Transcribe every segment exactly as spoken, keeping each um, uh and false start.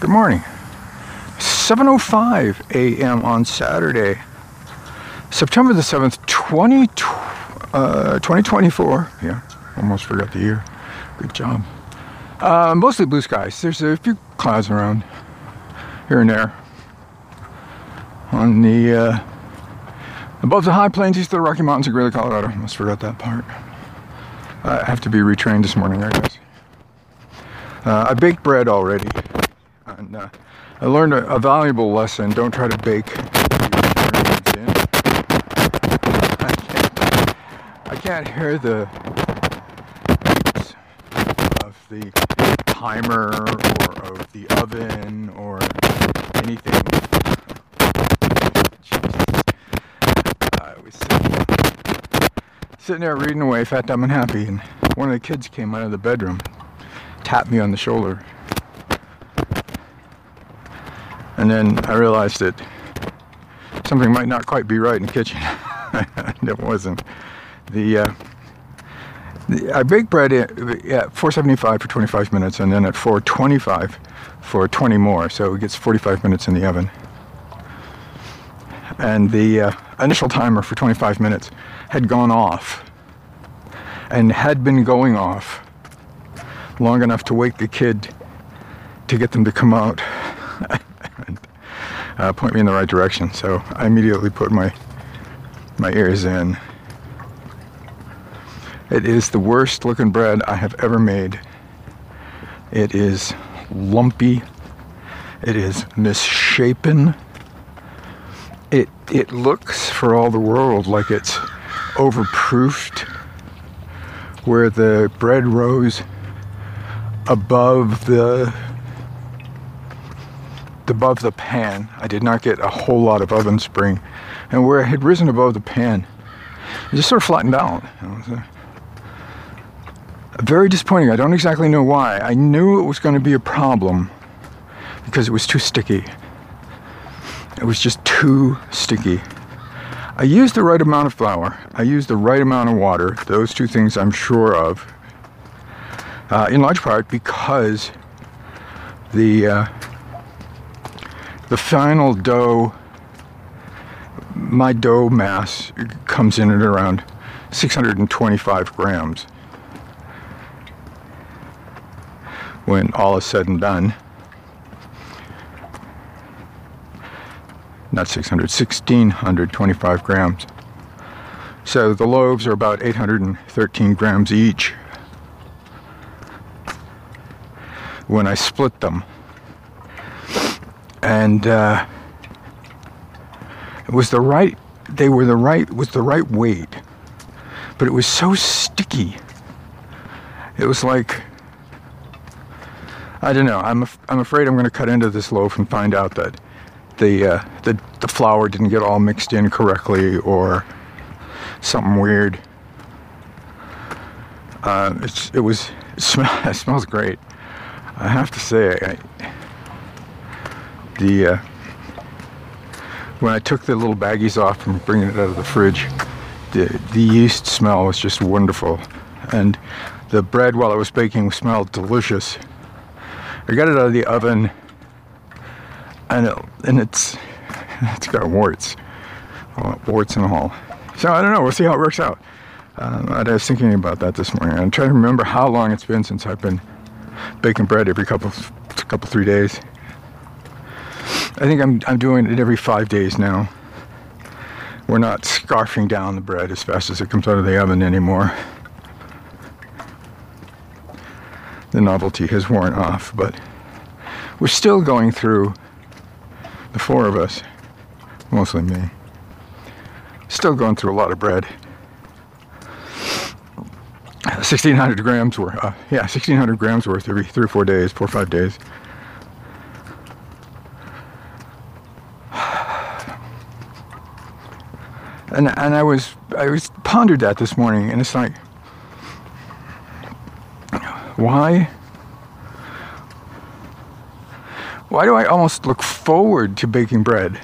Good morning. seven oh five a m on Saturday, September the seventh, twenty, uh, twenty twenty-four. Yeah, almost forgot the year. Good job. Uh, mostly blue skies. There's a few clouds around here and there. On the, uh, above the high plains east of the Rocky Mountains of Greeley, Colorado. Almost forgot that part. I have to be retrained this morning, I guess. Uh, I baked bread already. And uh, I learned a, a valuable lesson. Don't try to bake ingredients in. I can't, I can't hear the beeps of the timer or of the oven or anything. I was sitting, sitting there reading away, fat, dumb, and happy, and one of the kids came out of the bedroom, tapped me on the shoulder. And then I realized that something might not quite be right in the kitchen. And it wasn't. The, uh, the I baked bread at yeah, four seventy-five for twenty-five minutes, and then at four twenty-five for twenty more. So it gets forty-five minutes in the oven. And the uh, initial timer for twenty-five minutes had gone off, and had been going off long enough to wake the kid to get them to come out. And, uh, point me in the right direction. So I immediately put my my ears in. It is the worst looking bread I have ever made. It is lumpy. It is misshapen. It it looks for all the world like it's overproofed, where the bread rose above the above the pan. I did not get a whole lot of oven spring, and where it had risen above the pan, it just sort of flattened out. It was a, a very disappointing. I don't exactly know why. I knew it was going to be a problem because it was too sticky. It was just too sticky. I used the right amount of flour. I used the right amount of water. Those two things I'm sure of. Uh, in large part because the uh, the final dough, my dough mass comes in at around six hundred twenty-five grams when all is said and done. Not six hundred, sixteen twenty-five grams. So the loaves are about eight hundred thirteen grams each when I split them. And uh, it was the right, they were the right, was the right weight, but it was so sticky. It was like, I don't know, I'm, af- I'm afraid I'm going to cut into this loaf and find out that the, uh, the, the flour didn't get all mixed in correctly or something weird. Uh, it's, it was, it, sm- it smells great. I have to say, I, the uh, when I took the little baggies off and bringing it out of the fridge, the the yeast smell was just wonderful, and the bread while it was baking smelled delicious. I got it out of the oven, and it, and it's it's got warts, well, warts and all. So I don't know. We'll see how it works out. Um, I was thinking about that this morning. I'm trying to remember how long it's been since I've been baking bread every couple, couple three days. I think I'm I'm doing it every five days now. We're not scarfing down the bread as fast as it comes out of the oven anymore. The novelty has worn off, but we're still going through, the four of us, mostly me, still going through a lot of bread. sixteen hundred grams worth, uh, yeah, sixteen hundred grams worth every three or four days, four or five days. And and I was I was pondered that this morning, and it's like, why? Why do I almost look forward to baking bread?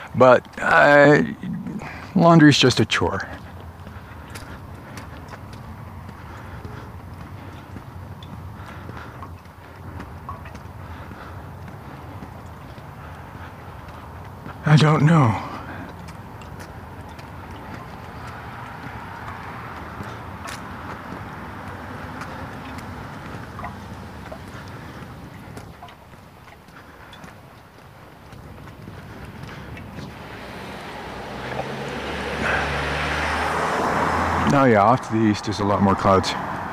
But uh, laundry's just a chore. I don't know. Now, yeah, off to the east there's a lot more clouds.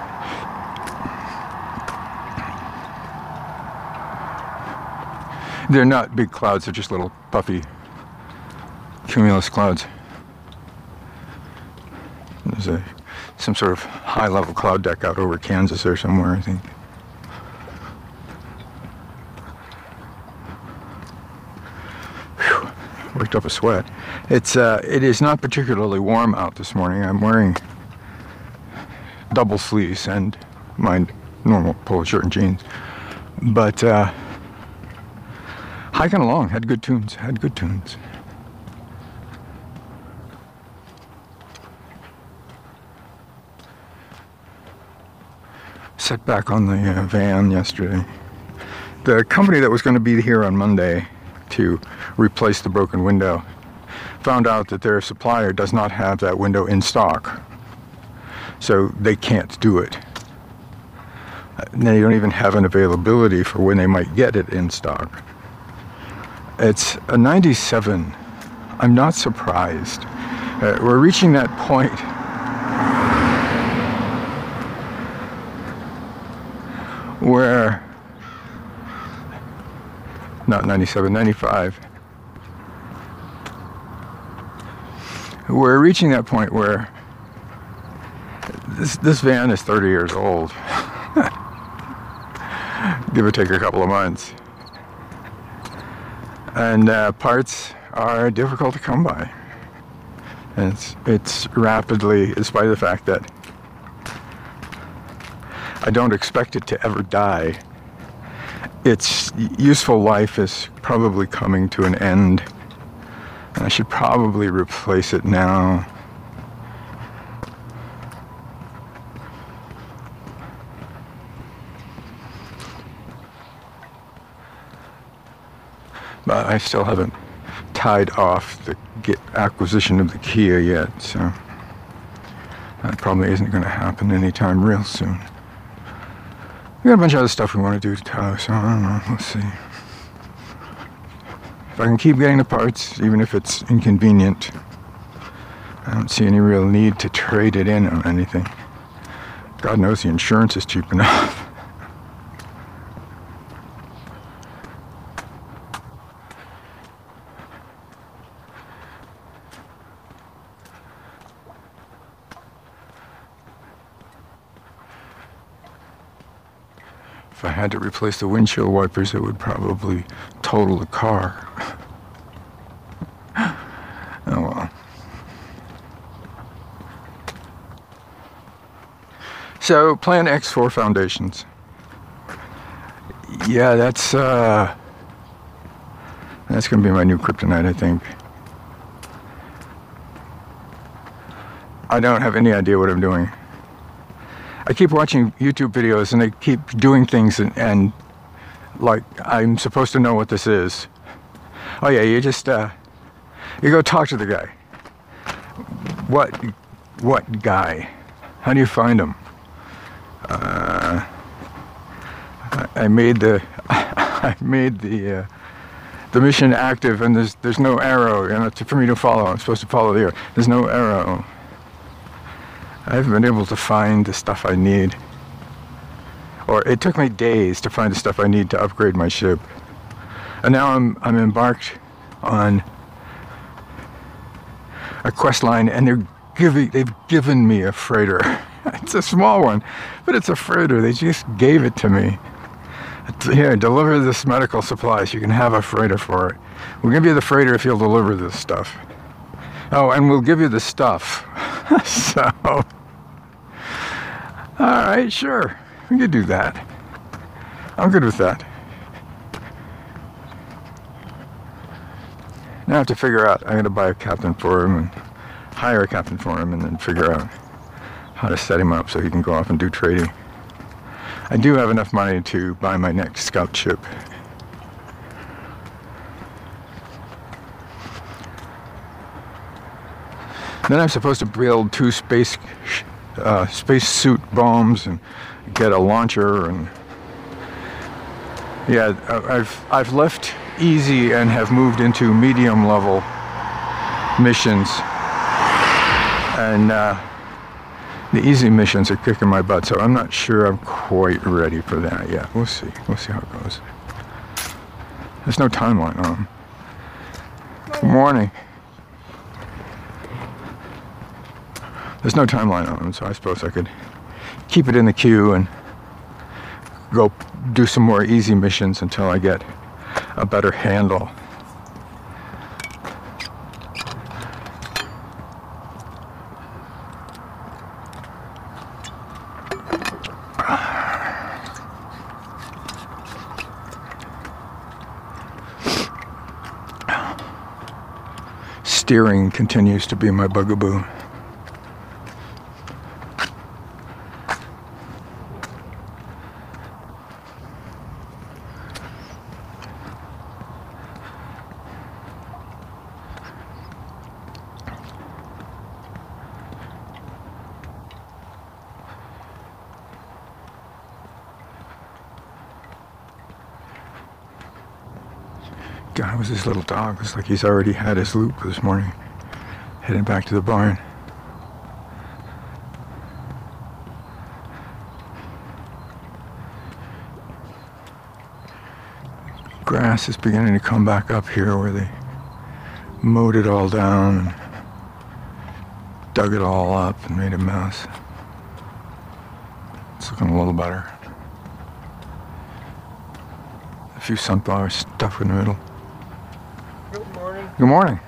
They're not big clouds, they're just little puffy cumulus clouds. There's a some sort of high-level cloud deck out over Kansas there somewhere, I think. Whew, worked up a sweat. It's uh, it is not particularly warm out this morning. I'm wearing double sleeves and my normal polo shirt and jeans, but uh, hiking along, had good tunes, had good tunes. Set back on the uh, van yesterday. The company that was going to be here on Monday to replace the broken window found out that their supplier does not have that window in stock, so they can't do it. They don't even have an availability for when they might get it in stock. It's a ninety-seven. I'm not surprised. Uh, we're reaching that point where, not ninety-seven, ninety-five. We're reaching that point where this this van is thirty years old, give or take a couple of months, and uh, parts are difficult to come by. And it's it's rapidly, despite the fact that I don't expect it to ever die, its useful life is probably coming to an end. And I should probably replace it now. But I still haven't tied off the get acquisition of the Kia yet, so that probably isn't going to happen anytime real soon. We got a bunch of other stuff we want to do to tow, so I don't know, we'll see. If I can keep getting the parts, even if it's inconvenient, I don't see any real need to trade it in on anything. God knows the insurance is cheap enough. If I had to replace the windshield wipers, it would probably total the car. Oh well. So, Plan X four foundations. Yeah, that's uh, that's gonna be my new kryptonite, I think. I don't have any idea what I'm doing. I keep watching YouTube videos and they keep doing things and, and like I'm supposed to know what this is. Oh yeah, you just uh, you go talk to the guy. What what guy? How do you find him? Uh, I, I made the I made the uh, the mission active and there's there's no arrow, you know, to, for me to follow. I'm supposed to follow the arrow. There's no arrow. I haven't been able to find the stuff I need. Or it took me days to find the stuff I need to upgrade my ship. And now I'm I'm embarked on a quest line and they're giving they've given me a freighter. It's a small one, but it's a freighter. They just gave it to me. Here, deliver this medical supplies. You can have a freighter for it. We'll give you the freighter if you'll deliver this stuff. Oh, and we'll give you the stuff. So, all right, sure, we could do that. I'm good with that. Now I have to figure out, I'm gonna buy a captain for him and hire a captain for him and then figure out how to set him up so he can go off and do trading. I do have enough money to buy my next scout ship. Then I'm supposed to build two space uh, space suit bombs and get a launcher, and yeah, I've I've left easy and have moved into medium level missions, and uh, the easy missions are kicking my butt, so I'm not sure I'm quite ready for that yet. We'll see. We'll see how it goes. There's no timeline on them. Good morning. There's no timeline on them, so I suppose I could keep it in the queue and go do some more easy missions until I get a better handle. Steering continues to be my bugaboo. God, was this little dog? It's like he's already had his loop this morning. Heading back to the barn. Grass is beginning to come back up here where they mowed it all down and dug it all up and made a mess. It's looking a little better. A few sunflowers stuck in the middle. Good morning. Good morning.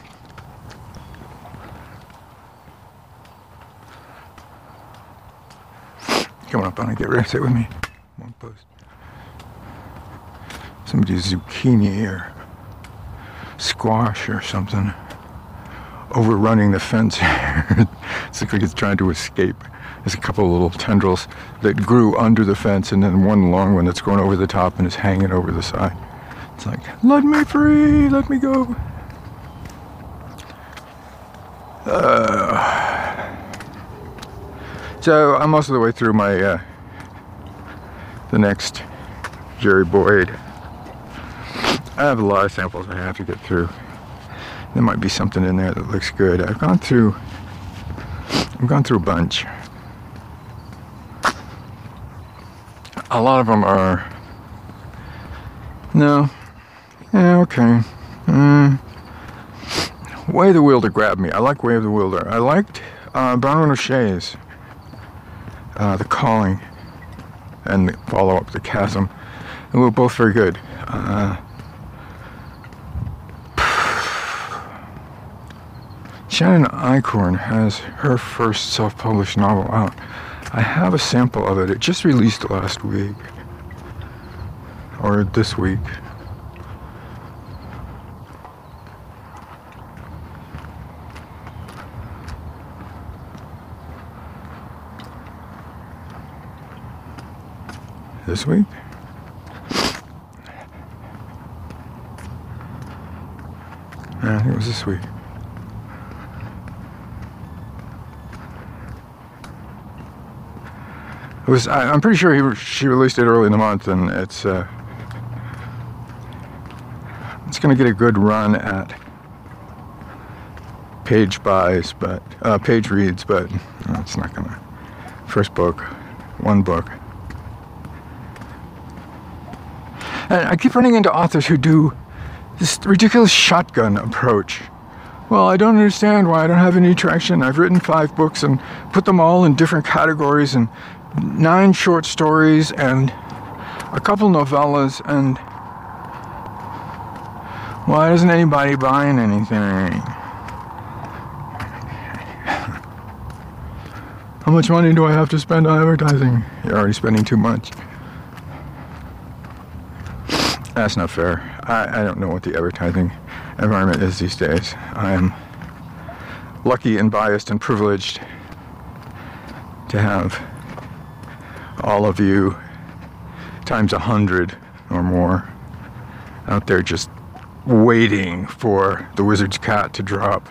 Coming up on it, get ready to sit with me. One post. Somebody's zucchini or squash or something overrunning the fence here. It looks like it's trying to escape. There's a couple of little tendrils that grew under the fence, and then one long one that's going over the top and is hanging over the side. It's like, let me free, let me go. Uh, so I'm most of the way through my uh, the next Jerry Boyd. I have a lot of samples I have to get through. There might be something in there that looks good. I've gone through I've gone through a bunch. A lot of them are no. Yeah, okay. Mm. Way of the Wielder grabbed me. I like Way of the Wielder. I liked uh, Bronwyn O'Shea's uh, The Calling and the follow-up, The Chasm. They were both very good. Uh, Shannon Eichhorn has her first self-published novel out. I have a sample of it. It just released last week. Or this week. This week? Yeah, I think it was this week. It was. I, I'm pretty sure he, she released it early in the month, and it's uh, it's going to get a good run at page buys, but uh, page reads, but no, it's not going to. First book, one book. And I keep running into authors who do this ridiculous shotgun approach. Well, I don't understand why I don't have any traction. I've written five books and put them all in different categories and nine short stories and a couple novellas, and why isn't anybody buying anything? How much money do I have to spend on advertising? You're already spending too much. That's not fair. I, I don't know what the advertising environment is these days. I'm lucky and biased and privileged to have all of you times a hundred or more out there just waiting for the wizard's cat to drop.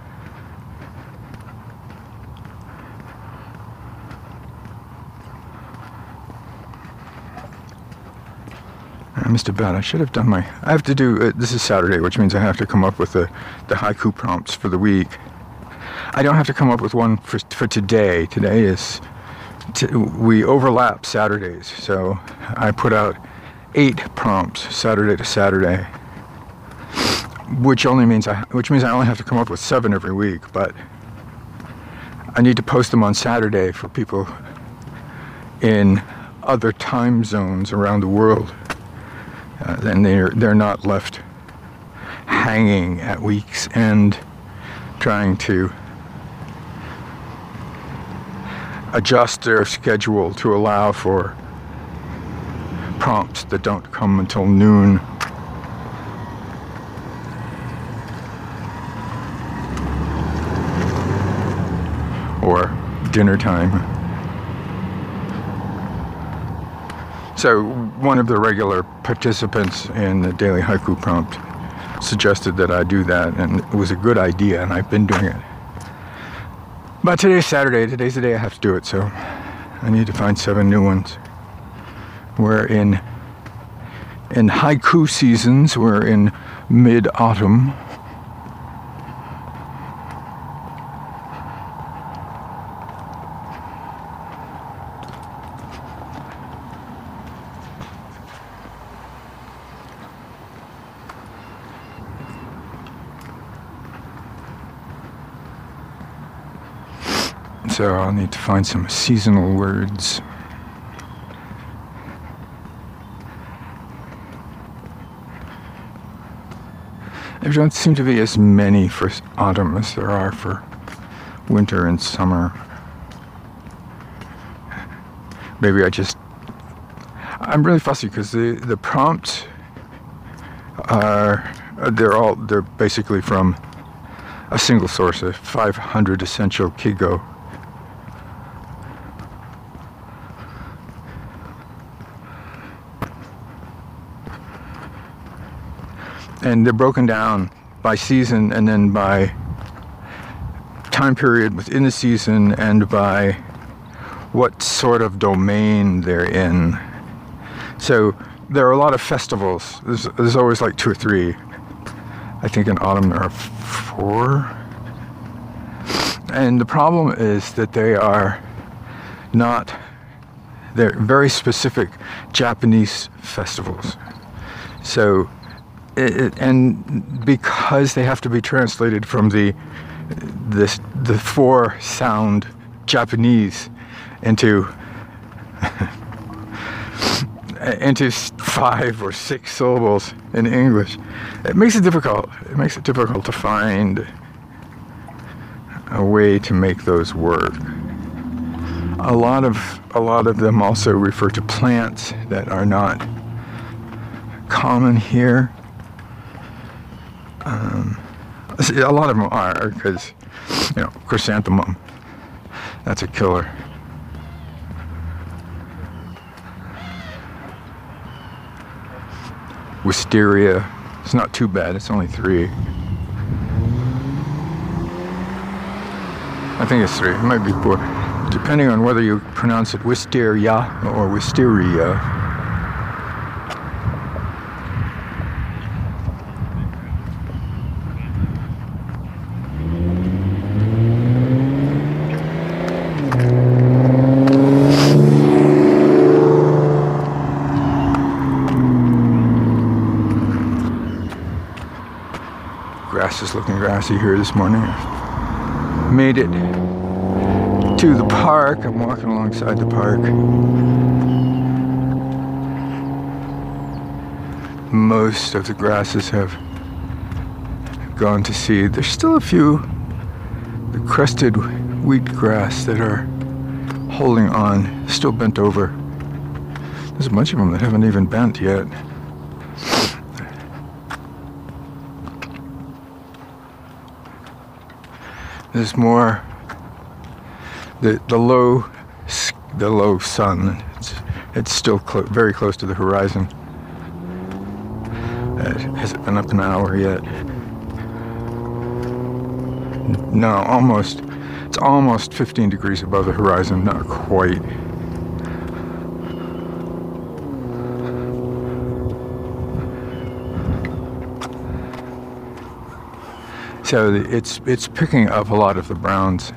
I missed a bet. I should have done my... I have to do... Uh, this is Saturday, which means I have to come up with the, the haiku prompts for the week. I don't have to come up with one for, for today. Today is... T- we overlap Saturdays, so I put out eight prompts Saturday to Saturday, which only means I, which means I only have to come up with seven every week, but I need to post them on Saturday for people in other time zones around the world. Uh, and they're they're not left hanging at week's end trying to adjust their schedule to allow for prompts that don't come until noon. Or dinner time. So one of the regular participants in the daily haiku prompt suggested that I do that, and it was a good idea, and I've been doing it. But today's Saturday, today's the day I have to do it, so I need to find seven new ones. We're in in haiku seasons, we're in mid-autumn. So I'll need to find some seasonal words. There don't seem to be as many for autumn as there are for winter and summer. Maybe I just... I'm really fussy because the, the prompts are... They're all... They're basically from a single source, a five hundred Essential Kigo. And they're broken down by season and then by time period within the season and by what sort of domain they're in. So there are a lot of festivals. There's, there's always like two or three. I think in autumn there are four. And the problem is that they are not, they're very specific Japanese festivals. So It, and because they have to be translated from the this the four sound Japanese into into five or six syllables in English, it makes it difficult. It makes it difficult to find a way to make those work. A lot of a lot of them also refer to plants that are not common here. Um, a lot of them are, because, you know, chrysanthemum, that's a killer. Wisteria, it's not too bad, it's only three. I think it's three, it might be four, depending on whether you pronounce it wisteria or wisteria. Grass is looking grassy here this morning. I've made it to the park. I'm walking alongside the park. Most of the grasses have gone to seed. There's still a few the crested wheatgrass that are holding on, still bent over. There's a bunch of them that haven't even bent yet. There's more. The the low the low sun. It's it's still clo- very close to the horizon. It hasn't been up an hour yet. No, almost. It's almost fifteen degrees above the horizon. Not quite. So it's it's picking up a lot of the browns.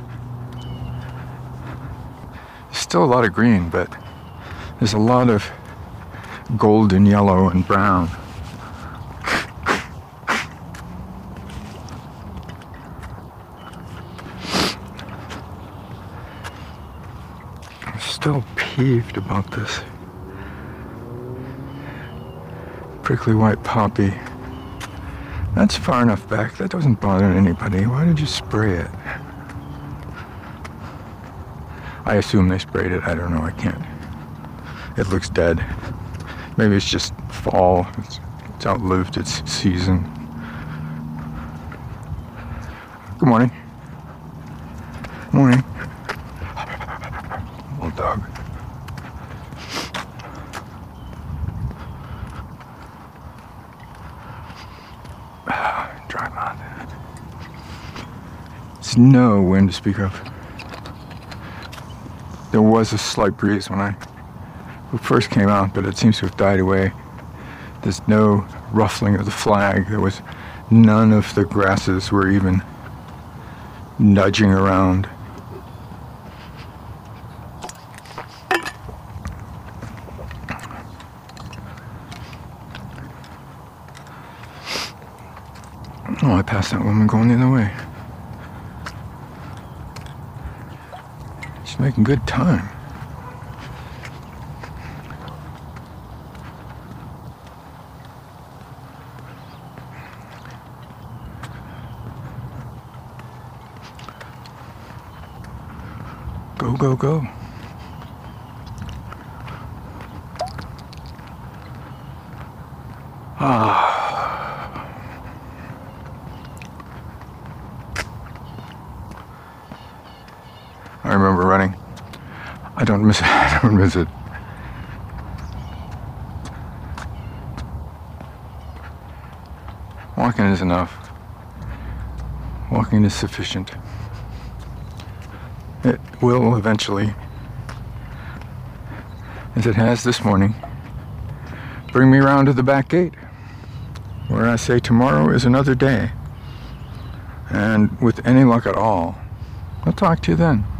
There's still a lot of green, but there's a lot of golden yellow and brown. I'm still peeved about this prickly white poppy. That's far enough back. That doesn't bother anybody. Why did you spray it? I assume they sprayed it. I don't know. I can't. It looks dead. Maybe it's just fall. It's, it's outlived its season. Good morning. Morning. Little dog. Dry mouth. There's no wind to speak of. There was a slight breeze when I first came out, but it seems to have died away. There's no ruffling of the flag. There was none of the grasses were even nudging around. Oh, I passed that woman going the other way. She's making good time. Go, go, go. Ah. I remember running. I don't miss it. I don't miss it. Walking is enough. Walking is sufficient. It will eventually, as it has this morning, bring me round to the back gate, where I say tomorrow is another day. And with any luck at all, I'll talk to you then.